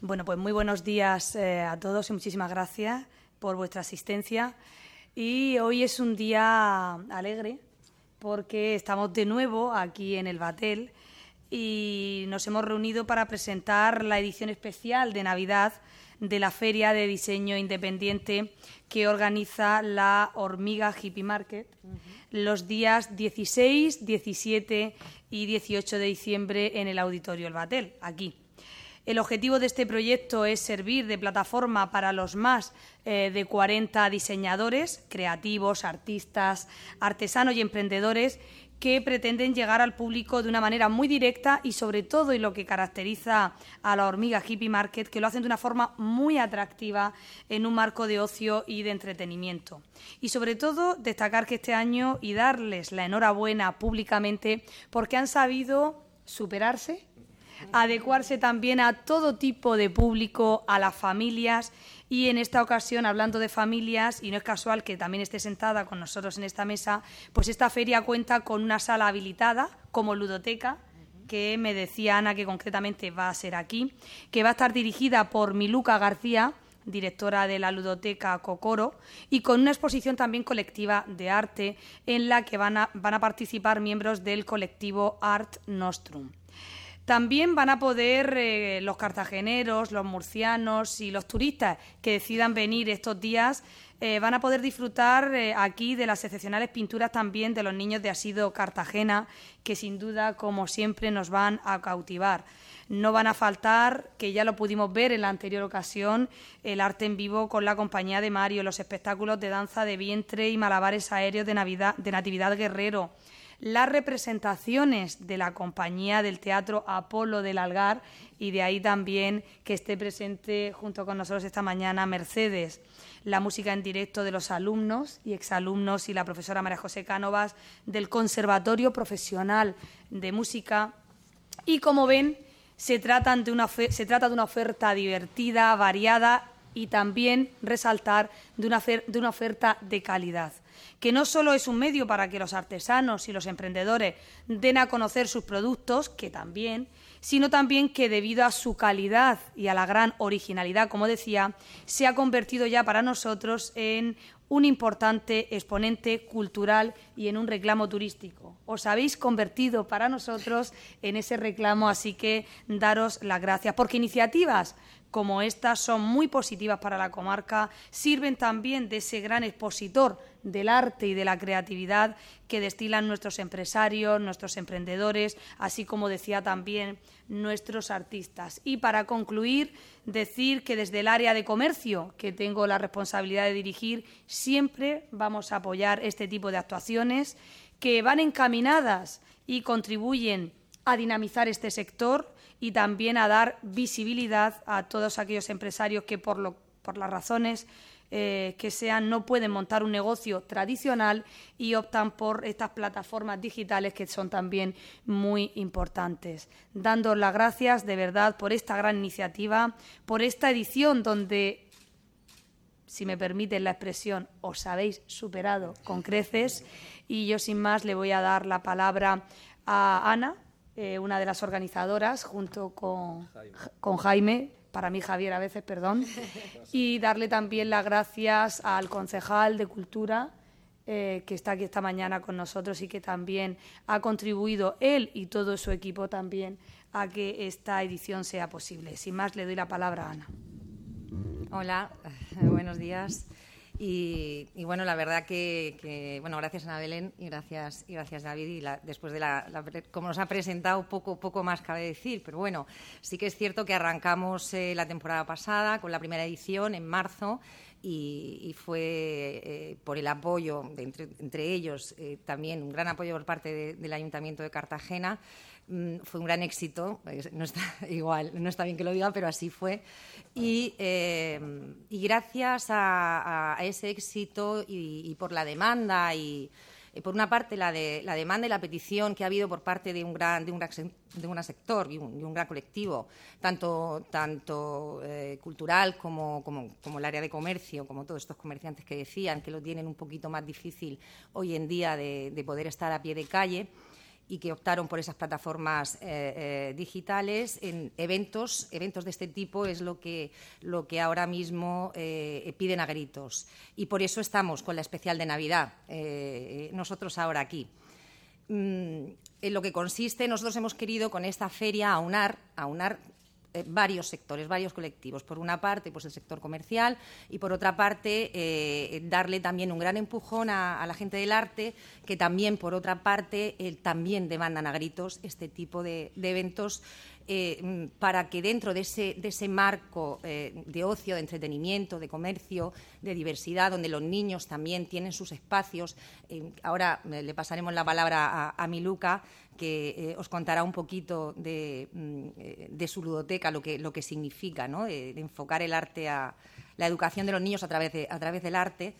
Bueno, pues muy buenos días a todos y muchísimas gracias por vuestra asistencia. Y hoy es un día alegre porque estamos de nuevo aquí en el Batel y nos hemos reunido para presentar la edición especial de Navidad de la Feria de Diseño Independiente que organiza la Hormiga Hippie Market los días 16, 17 y 18 de diciembre en el Auditorio El Batel, aquí. El objetivo de este proyecto es servir de plataforma para los más de 40 diseñadores, creativos, artistas, artesanos y emprendedores que pretenden llegar al público de una manera muy directa y, sobre todo, y lo que caracteriza a la Hormiga Hippie Market, que lo hacen de una forma muy atractiva en un marco de ocio y de entretenimiento. Y, sobre todo, destacar que este año, y darles la enhorabuena públicamente, porque han sabido superarse, adecuarse también a todo tipo de público, a las familias, y en esta ocasión, hablando de familias, y no es casual que también esté sentada con nosotros en esta mesa, pues esta feria cuenta con una sala habilitada como ludoteca, que me decía Ana que concretamente va a ser aquí, que va a estar dirigida por Miluca García, directora de la ludoteca Cocoro, y con una exposición también colectiva de arte en la que van a participar miembros del colectivo Art Nostrum. También van a poder los cartageneros, los murcianos y los turistas que decidan venir estos días van a poder disfrutar aquí de las excepcionales pinturas también de los niños de Asido Cartagena, que sin duda, como siempre, nos van a cautivar. No van a faltar, que ya lo pudimos ver en la anterior ocasión, el arte en vivo con la compañía de Mario, los espectáculos de danza de vientre y malabares aéreos de Natividad Guerrero, las representaciones de la compañía del Teatro Apolo del Algar, y de ahí también que esté presente junto con nosotros esta mañana Mercedes, la música en directo de los alumnos y exalumnos y la profesora María José Cánovas del Conservatorio Profesional de Música. Y como ven, se trata de una oferta divertida, variada y también resaltar de una oferta de calidad, que no solo es un medio para que los artesanos y los emprendedores den a conocer sus productos, que también, sino también que debido a su calidad y a la gran originalidad, como decía, se ha convertido ya para nosotros en un importante exponente cultural y en un reclamo turístico. Os habéis convertido para nosotros en ese reclamo, así que daros las gracias, porque iniciativas como estas son muy positivas para la comarca, sirven también de ese gran expositor del arte y de la creatividad que destilan nuestros empresarios, nuestros emprendedores, así como decía también nuestros artistas. Y para concluir, decir que desde el área de comercio, que tengo la responsabilidad de dirigir, siempre vamos a apoyar este tipo de actuaciones que van encaminadas y contribuyen a dinamizar este sector y también a dar visibilidad a todos aquellos empresarios que por las razones que sean no pueden montar un negocio tradicional y optan por estas plataformas digitales que son también muy importantes. Dando las gracias de verdad por esta gran iniciativa, por esta edición donde, si me permiten la expresión, os habéis superado con creces, y yo sin más le voy a dar la palabra a Ana, una de las organizadoras, junto con Jaime, para mí Javier a veces, perdón, y darle también las gracias al concejal de Cultura, que está aquí esta mañana con nosotros y que también ha contribuido él y todo su equipo también a que esta edición sea posible. Sin más, le doy la palabra a Ana. Hola, buenos días. Y bueno, la verdad que bueno, gracias Ana Belén y gracias David, y después de como nos ha presentado, poco más cabe decir, pero bueno, sí que es cierto que arrancamos la temporada pasada con la primera edición en marzo y fue por el apoyo entre ellos, también un gran apoyo por parte del Ayuntamiento de Cartagena. Fue un gran éxito, no está bien que lo diga, pero así fue. Y gracias a ese éxito y por la demanda y por una parte la demanda y la petición que ha habido por parte de un gran sector y un gran colectivo, tanto cultural como el área de comercio, como todos estos comerciantes que decían que lo tienen un poquito más difícil hoy en día de poder estar a pie de calle. y que optaron por esas plataformas digitales en eventos de este tipo es lo que ahora mismo piden a gritos. Y por eso estamos con la especial de Navidad, nosotros ahora aquí. En lo que consiste, nosotros hemos querido con esta feria aunar varios sectores, varios colectivos. Por una parte, pues el sector comercial y por otra parte, darle también un gran empujón a la gente del arte, que también, por otra parte, también demandan a gritos este tipo de eventos para que dentro de ese marco de ocio, de entretenimiento, de comercio, de diversidad, donde los niños también tienen sus espacios. Ahora le pasaremos la palabra a Miluca, que os contará un poquito de su ludoteca, lo que significa, ¿no? de enfocar el arte a la educación de los niños a través del arte.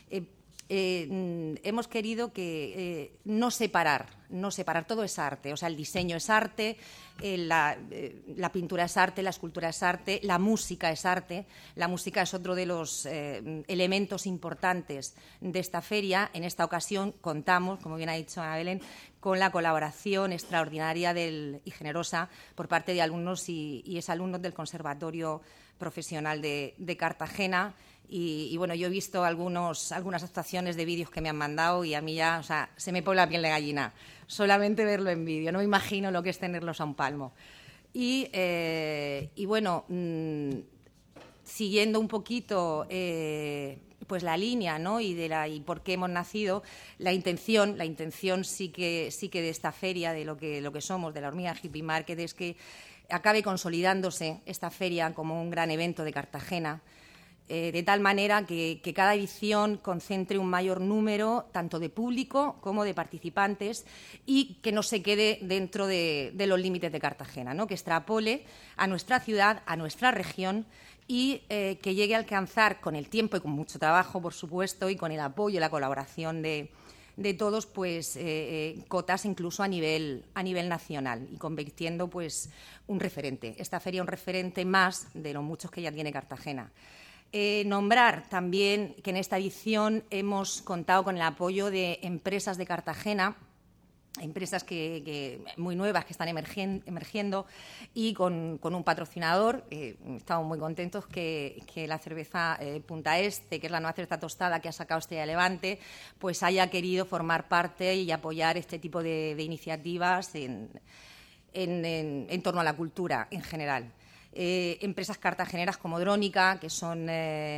Hemos querido que no separar, todo es arte, o sea, el diseño es arte, la pintura es arte, la escultura es arte, la música es arte. La música es otro de los elementos importantes de esta feria. En esta ocasión contamos, como bien ha dicho Ana Belén, con la colaboración extraordinaria y generosa por parte de alumnos y exalumnos del Conservatorio Profesional de Cartagena. Y bueno, yo he visto algunas actuaciones de vídeos que me han mandado y a mí ya, o sea, se me pone la piel de gallina solamente verlo en vídeo. No me imagino lo que es tenerlos a un palmo. Y bueno, siguiendo un poquito pues la línea, ¿no? y por qué hemos nacido, la intención sí que de esta feria, de lo que somos, de la Hormiga Hippie Market, es que acabe consolidándose esta feria como un gran evento de Cartagena, de tal manera que cada edición concentre un mayor número tanto de público como de participantes y que no se quede dentro de los límites de Cartagena, ¿no? Que extrapole a nuestra ciudad, a nuestra región y que llegue a alcanzar con el tiempo y con mucho trabajo, por supuesto, y con el apoyo y la colaboración de todos, pues cotas incluso a nivel nacional y convirtiendo pues un referente. Esta feria un referente más de los muchos que ya tiene Cartagena. Nombrar también que en esta edición hemos contado con el apoyo de empresas de Cartagena, empresas muy nuevas que están emergiendo y con un patrocinador. Estamos muy contentos que la cerveza Punta Este, que es la nueva cerveza tostada que ha sacado Estrella Levante, pues haya querido formar parte y apoyar este tipo de iniciativas en torno a la cultura en general. Empresas cartageneras como Drónica, que son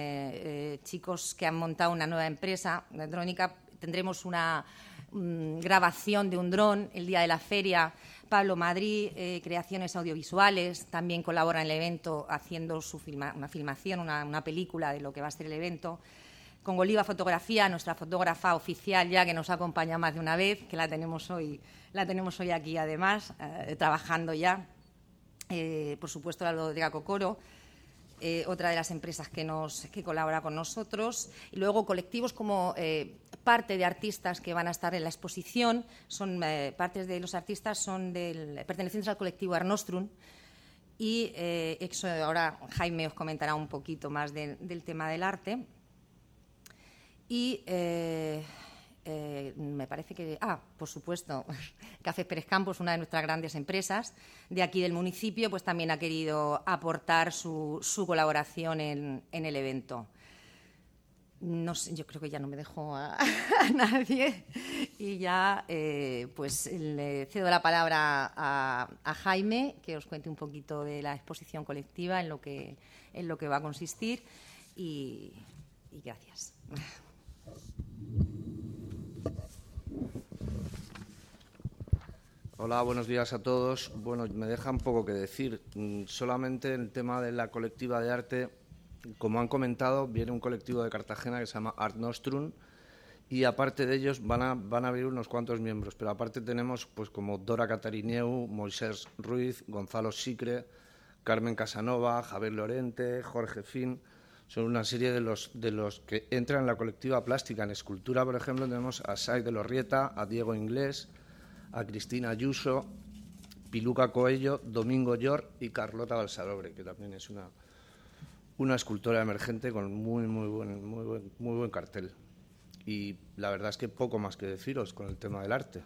chicos que han montado una nueva empresa. Drónica, tendremos una grabación de un dron el día de la feria. Pablo Madrid, Creaciones Audiovisuales, también colabora en el evento haciendo una filmación, una película de lo que va a ser el evento. Con Oliva Fotografía, nuestra fotógrafa oficial ya, que nos acompaña más de una vez, que la tenemos hoy aquí además, trabajando ya. Por supuesto, la Ludoteca Cocoro, otra de las empresas que colabora con nosotros. Y luego colectivos como parte de artistas que van a estar en la exposición. Partes de los artistas son pertenecientes al colectivo Arnostrum. Y ahora Jaime os comentará un poquito más del tema del arte. Y me parece que... por supuesto, Cafés Pérez Campos, una de nuestras grandes empresas de aquí del municipio, pues también ha querido aportar su colaboración en el evento. No sé, yo creo que ya no me dejo a nadie y ya pues le cedo la palabra a Jaime, que os cuente un poquito de la exposición colectiva, en lo que va a consistir y gracias. Hola, buenos días a todos. Bueno, me deja un poco que decir. Solamente el tema de la colectiva de arte, como han comentado, viene un colectivo de Cartagena que se llama Art Nostrum y aparte de ellos van a venir unos cuantos miembros, pero aparte tenemos pues como Dora Catarineu, Moisés Ruiz, Gonzalo Sicre, Carmen Casanova, Javier Lorente, Jorge Fin. Son una serie de los que entran en la colectiva plástica. En escultura, por ejemplo, tenemos a Sai de Lorrieta, a Diego Inglés, a Cristina Ayuso, Piluca Coello, Domingo Llor y Carlota Balsarobre, que también es una escultora emergente con muy buen cartel. Y la verdad es que poco más que deciros con el tema del arte.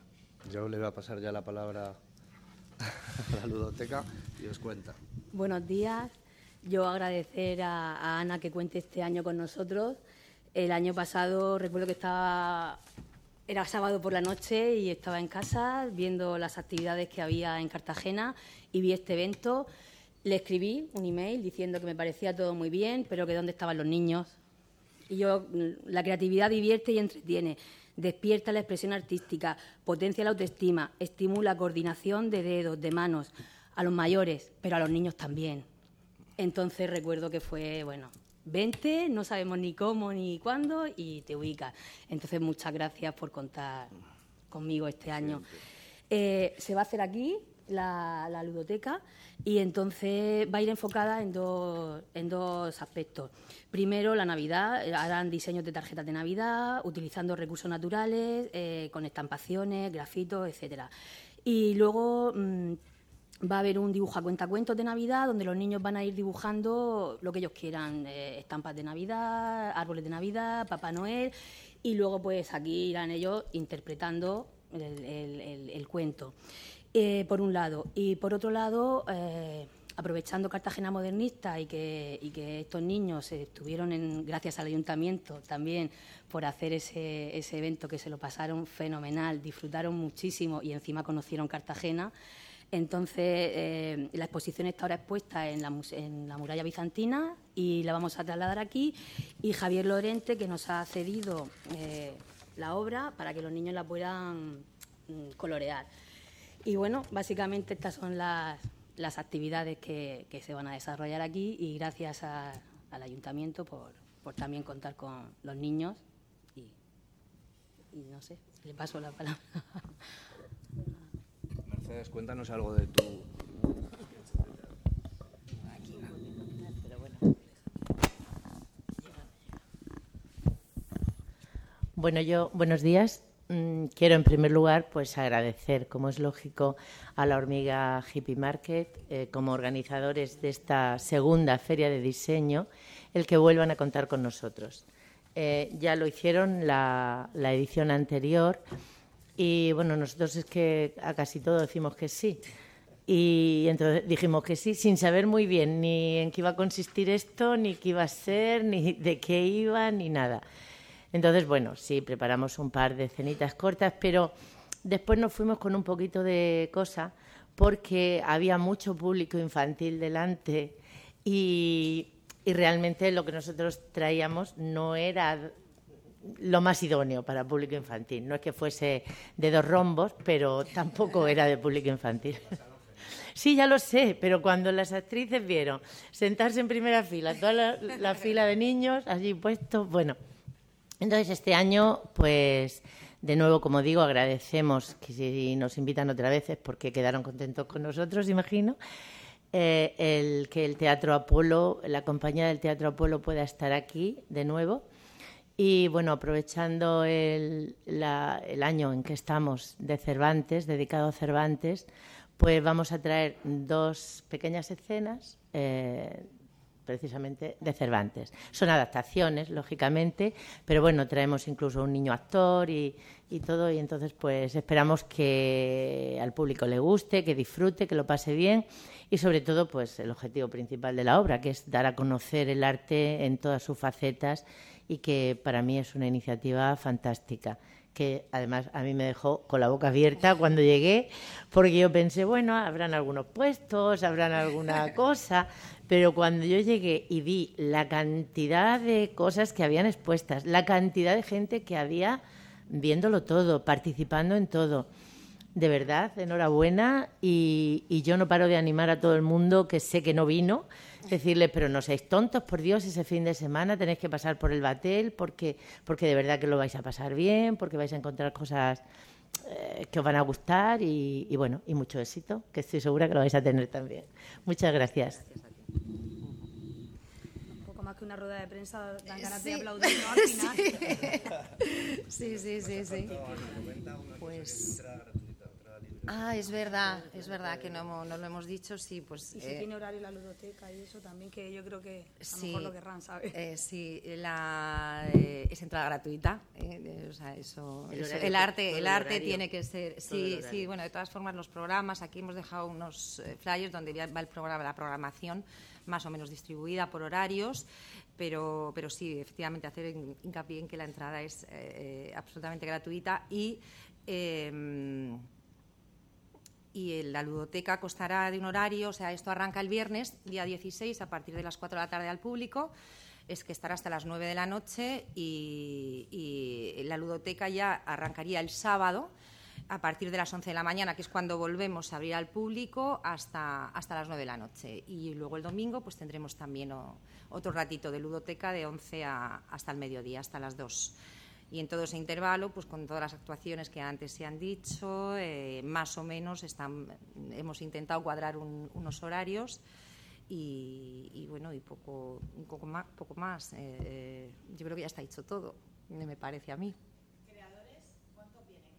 Yo le voy a pasar ya la palabra a la ludoteca y os cuenta. Buenos días. Yo agradecer a Ana que cuente este año con nosotros. El año pasado recuerdo que era sábado por la noche y estaba en casa viendo las actividades que había en Cartagena y vi este evento. Le escribí un email diciendo que me parecía todo muy bien, pero que dónde estaban los niños. Y la creatividad divierte y entretiene, despierta la expresión artística, potencia la autoestima, estimula coordinación de dedos, de manos, a los mayores, pero a los niños también. Entonces recuerdo que fue, vente, no sabemos ni cómo ni cuándo y te ubicas. Entonces muchas gracias por contar conmigo este año. Se va a hacer aquí la ludoteca y entonces va a ir enfocada en dos aspectos. Primero, la Navidad, harán diseños de tarjetas de Navidad, utilizando recursos naturales, con estampaciones, grafitos, etcétera. Y luego va a haber un dibujo a cuentacuentos de Navidad, donde los niños van a ir dibujando lo que ellos quieran, estampas de Navidad, árboles de Navidad, Papá Noel, y luego pues aquí irán ellos interpretando el cuento. Por un lado. Y por otro lado, aprovechando Cartagena Modernista y que estos niños estuvieron, gracias al ayuntamiento también, por hacer ese evento, que se lo pasaron fenomenal, disfrutaron muchísimo y encima conocieron Cartagena. Entonces, la exposición está ahora expuesta en la muralla bizantina y la vamos a trasladar aquí. Y Javier Lorente, que nos ha cedido la obra para que los niños la puedan colorear. Y bueno, básicamente estas son las actividades que se van a desarrollar aquí y gracias al ayuntamiento por también contar con los niños y no sé, le paso la palabra. Mercedes, cuéntanos algo de tu... Bueno, buenos días. Quiero en primer lugar pues agradecer, como es lógico, a la Hormiga Hippie Market como organizadores de esta segunda feria de diseño, el que vuelvan a contar con nosotros. Ya lo hicieron la edición anterior y bueno, nosotros es que a casi todo decimos que sí. Y entonces dijimos que sí, sin saber muy bien ni en qué iba a consistir esto, ni qué iba a ser, ni de qué iba, ni nada. Entonces, bueno, sí, preparamos un par de cenitas cortas, pero después nos fuimos con un poquito de cosa porque había mucho público infantil delante y realmente lo que nosotros traíamos no era lo más idóneo para público infantil. No es que fuese de 2 rombos, pero tampoco era de público infantil. Sí, ya lo sé, pero cuando las actrices vieron sentarse en primera fila, toda la fila de niños allí puestos, bueno... Entonces, este año, pues, de nuevo, como digo, agradecemos que si nos invitan otra vez es porque quedaron contentos con nosotros, imagino, que el Teatro Apolo, la compañía del Teatro Apolo pueda estar aquí de nuevo. Y, bueno, aprovechando el año en que estamos de Cervantes, dedicado a Cervantes, pues vamos a traer 2 pequeñas escenas precisamente de Cervantes. Son adaptaciones, lógicamente, pero bueno, traemos incluso un niño actor y todo, y entonces pues esperamos que al público le guste, que disfrute, que lo pase bien y sobre todo pues el objetivo principal de la obra, que es dar a conocer el arte en todas sus facetas y que para mí es una iniciativa fantástica, que además a mí me dejó con la boca abierta cuando llegué, porque yo pensé, bueno, habrán algunos puestos, habrán alguna cosa, pero cuando yo llegué y vi la cantidad de cosas que habían expuestas, la cantidad de gente que había viéndolo todo, participando en todo, de verdad, enhorabuena, y yo no paro de animar a todo el mundo que sé que no vino, decirle, pero no seáis tontos, por Dios, ese fin de semana tenéis que pasar por el Batel porque de verdad que lo vais a pasar bien, porque vais a encontrar cosas que os van a gustar y bueno, y mucho éxito, que estoy segura que lo vais a tener también. Muchas gracias. Un poco más que una rueda de prensa, dan ganas de aplaudir, ¿no? Al final. Sí. Pues... Ah, es verdad que no lo hemos dicho, sí, pues... Y si tiene horario la ludoteca y eso también, que yo creo que a lo sí, mejor lo querrán, ¿sabes? sí, es entrada gratuita, o sea, el arte tiene que ser... Sí, bueno, de todas formas los programas, aquí hemos dejado unos flyers donde va el programa, la programación más o menos distribuida por horarios, pero sí, efectivamente hacer hincapié en que la entrada es absolutamente gratuita y la ludoteca constará de un horario, o sea, esto arranca el viernes, día 16, a partir de las 4 de la tarde al público, es que estará hasta las 9 de la noche y la ludoteca ya arrancaría el sábado a partir de las 11 de la mañana, que es cuando volvemos a abrir al público, hasta las 9 de la noche. Y luego el domingo pues tendremos también otro ratito de ludoteca de 11 hasta el mediodía, hasta las 2. Y en todo ese intervalo, pues con todas las actuaciones que antes se han dicho, más o menos hemos intentado cuadrar unos horarios y bueno, y poco más. Yo creo que ya está dicho todo, me parece a mí. ¿Creadores cuántos vienen?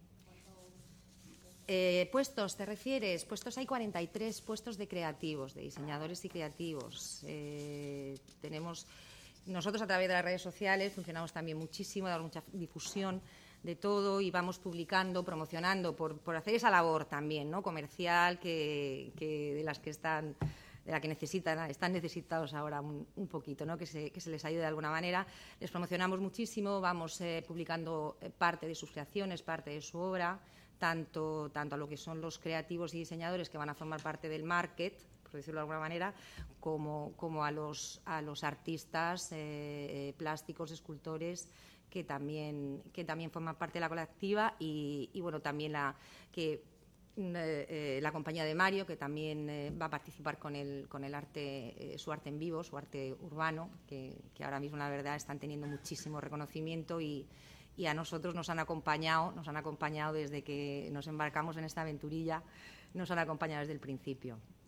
Puestos, ¿te refieres? Puestos hay 43 puestos de creativos, de diseñadores y creativos. Tenemos... Nosotros a través de las redes sociales funcionamos también muchísimo, damos mucha difusión de todo y vamos publicando, promocionando, por hacer esa labor también, ¿no?, comercial, que de la que están están necesitados ahora un poquito, ¿no?, que se les ayude de alguna manera. Les promocionamos muchísimo, vamos publicando parte de sus creaciones, parte de su obra, tanto a lo que son los creativos y diseñadores que van a formar parte del market, por decirlo de alguna manera, como a los artistas plásticos, escultores, que también forman parte de la colectiva y bueno, también la compañía de Mario, que también va a participar con el arte, su arte en vivo, su arte urbano, que ahora mismo la verdad están teniendo muchísimo reconocimiento y a nosotros nos han acompañado desde que nos embarcamos en esta aventurilla, nos han acompañado desde el principio.